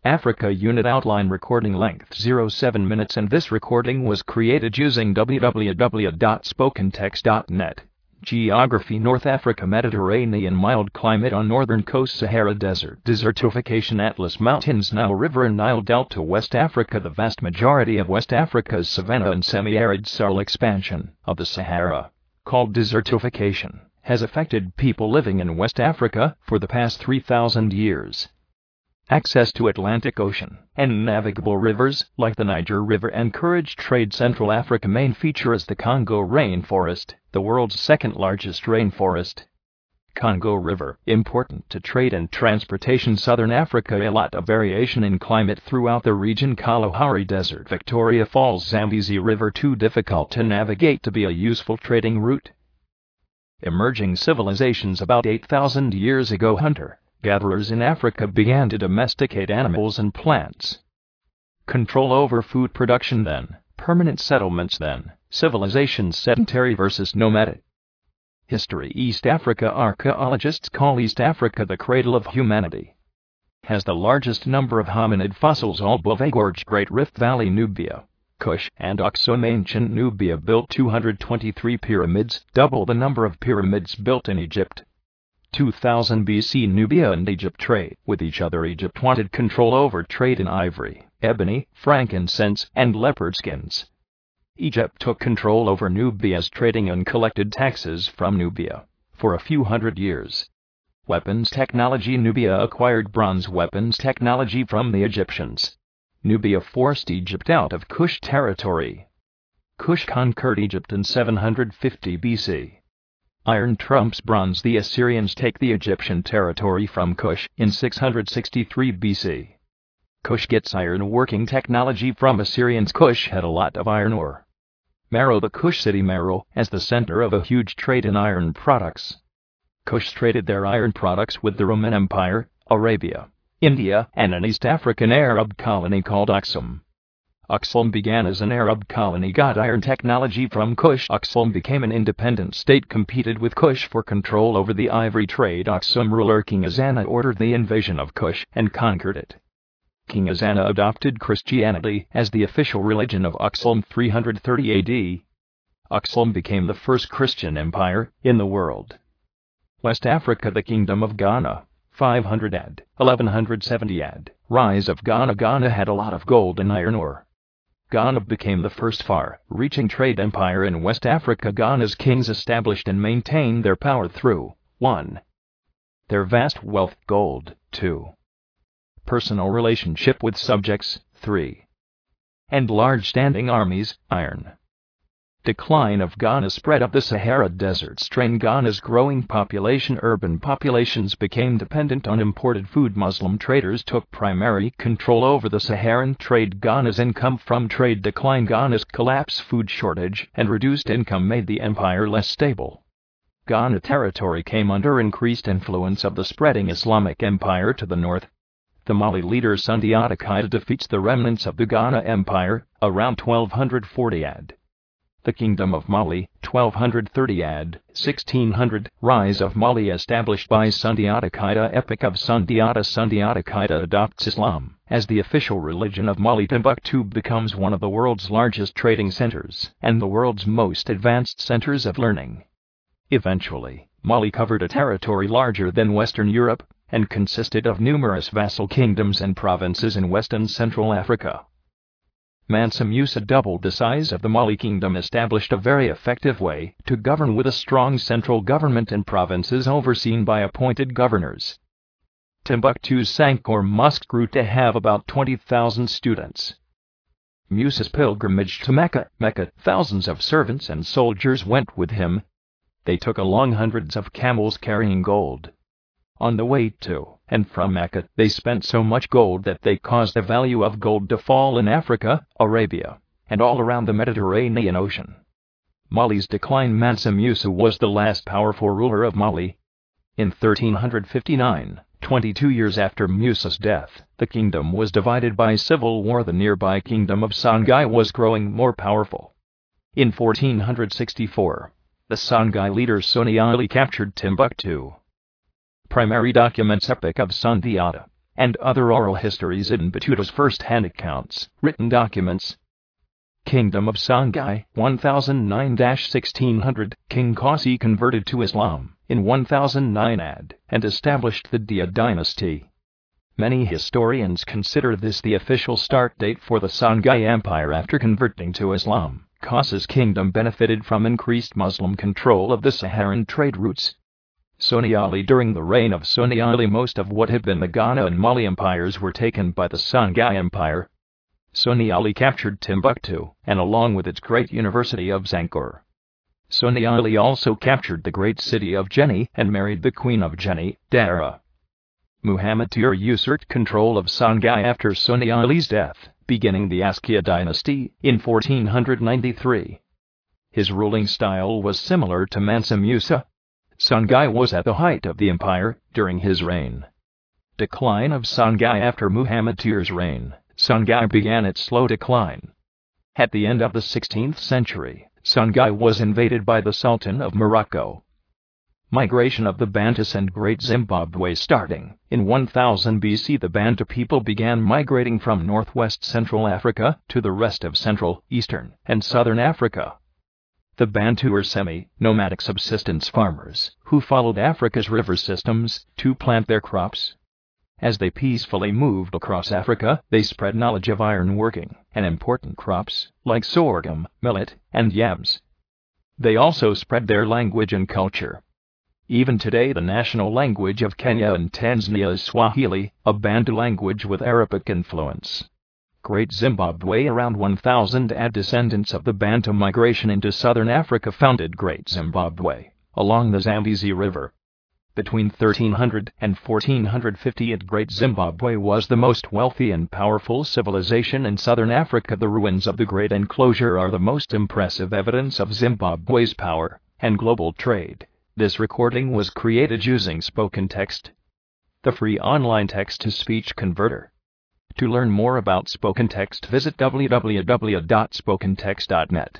Africa Unit Outline Recording length 07 minutes, and this recording was created using www.spokentext.net. Geography: North Africa, Mediterranean, mild climate on northern coast, Sahara Desert, desertification, Atlas Mountains, Nile River and Nile Delta. West Africa: the vast majority of West Africa's savanna and semi-arid soil expansion of the Sahara, called desertification, has affected people living in West Africa for the past 3,000 years. Access to Atlantic Ocean and navigable rivers like the Niger River encourage trade. Central Africa main feature is the Congo rainforest, the world's second largest rainforest. Congo River, important to trade and transportation. Southern Africa, a lot of variation in climate throughout the region. Kalahari Desert, Victoria Falls, Zambezi River, too difficult to navigate to be a useful trading route. Emerging civilizations: about 8,000 years ago, hunter-gatherers in Africa began to domesticate animals and plants. Control over food production then, permanent settlements then, civilizations sedentary versus nomadic. History: East Africa. Archaeologists call East Africa the cradle of humanity. Has the largest number of hominid fossils. Albove Gorge, Great Rift Valley, Nubia, Kush and Aksum. Ancient Nubia built 223 pyramids, double the number of pyramids built in Egypt. 2000 BC, Nubia and Egypt trade with each other. Egypt wanted control over trade in ivory, ebony, frankincense, and leopard skins. Egypt took control over Nubia's trading and collected taxes from Nubia for a few hundred years. Weapons technology: Nubia acquired bronze weapons technology from the Egyptians. Nubia forced Egypt out of Kush territory. Kush conquered Egypt in 750 BC. Iron trumps bronze. The Assyrians take the Egyptian territory from Kush in 663 BC. Kush gets iron working technology from Assyrians. Kush had a lot of iron ore. Meroe, the Kush city Meroe, as the center of a huge trade in iron products. Kush traded their iron products with the Roman Empire, Arabia, India, and an East African Arab colony called Aksum. Aksum began as an Arab colony, got iron technology from Kush. Aksum became an independent state, competed with Kush for control over the ivory trade. Aksum ruler King Ezana ordered the invasion of Kush and conquered it. King Ezana adopted Christianity as the official religion of Aksum 330 AD. Aksum became the first Christian empire in the world. West Africa: the Kingdom of Ghana, 500 AD, 1170 AD. Rise of Ghana. Ghana had a lot of gold and iron ore. Ghana became the first far-reaching trade empire in West Africa. Ghana's kings established and maintained their power through 1. Their vast wealth, gold, 2. Personal relationship with subjects, 3. And large standing armies, iron. Decline of Ghana. Spread of the Sahara Desert strained Ghana's growing population. Urban populations became dependent on imported food. Muslim traders took primary control over the Saharan trade. Ghana's income from trade declined. Ghana's collapse, food shortage, and reduced income made the empire less stable. Ghana territory came under increased influence of the spreading Islamic empire to the north. The Mali leader Sundiata Keita defeats the remnants of the Ghana Empire around 1240 AD. The Kingdom of Mali, 1230 AD, 1600. Rise of Mali established by Sundiata Keita. Epic of Sundiata. Sundiata Keita adopts Islam as the official religion of Mali. Timbuktu becomes one of the world's largest trading centers and the world's most advanced centers of learning. Eventually, Mali covered a territory larger than Western Europe and consisted of numerous vassal kingdoms and provinces in West and Central Africa. Mansa Musa doubled the size of the Mali kingdom, established a very effective way to govern with a strong central government and provinces overseen by appointed governors. Timbuktu's Sankore Mosque grew to have about 20,000 students. Musa's pilgrimage to Mecca. Thousands of servants and soldiers went with him. They took along hundreds of camels carrying gold. On the way to and from Mecca, they spent so much gold that they caused the value of gold to fall in Africa, Arabia, and all around the Mediterranean Ocean. Mali's decline. Mansa Musa was the last powerful ruler of Mali. In 1359, 22 years after Musa's death, the kingdom was divided by civil war. The nearby kingdom of Songhai was growing more powerful. In 1464, the Songhai leader Soni Ali captured Timbuktu. Primary documents: Epic of Sundiata. and other oral histories in Batuta's first-hand accounts, written documents. Kingdom of Songhai, 1009-1600. King Kossi converted to Islam in 1009 AD and established the Dia dynasty. Many historians consider this the official start date for the Songhai Empire after converting to Islam. Kossi's kingdom benefited from increased Muslim control of the Saharan trade routes. Soniali. During the reign of Soniali, most of what had been the Ghana and Mali empires were taken by the Songhai Empire. Soniali captured Timbuktu, and along with its great university of Zangor. Soniali also captured the great city of Jenny and married the queen of Jenny, Dara. Muhammad Tur usurped control of Songhai after Soniali's death, beginning the Askia dynasty in 1493. His ruling style was similar to Mansa Musa. Songhai was at the height of the empire during his reign. Decline of Songhai. After Muhammad Tur's reign, Songhai began its slow decline. At the end of the 16th century, Songhai was invaded by the Sultan of Morocco. Migration of the Bantus and Great Zimbabwe. Starting in 1000 BC, the Bantu people began migrating from northwest Central Africa to the rest of Central, Eastern, and Southern Africa. The Bantu were semi-nomadic subsistence farmers who followed Africa's river systems to plant their crops. As they peacefully moved across Africa, they spread knowledge of ironworking and important crops like sorghum, millet, and yams. They also spread their language and culture. Even today, the national language of Kenya and Tanzania is Swahili, a Bantu language with Arabic influence. Great Zimbabwe. Around 1000 AD, descendants of the Bantu migration into southern Africa founded Great Zimbabwe along the Zambezi River. Between 1300 and 1450 Great Zimbabwe was the most wealthy and powerful civilization in southern Africa. The ruins of the Great Enclosure are the most impressive evidence of Zimbabwe's power and global trade. This recording was created using Spoken Text, the free online text-to-speech converter. To learn more about Spoken Text, visit www.spokentext.net.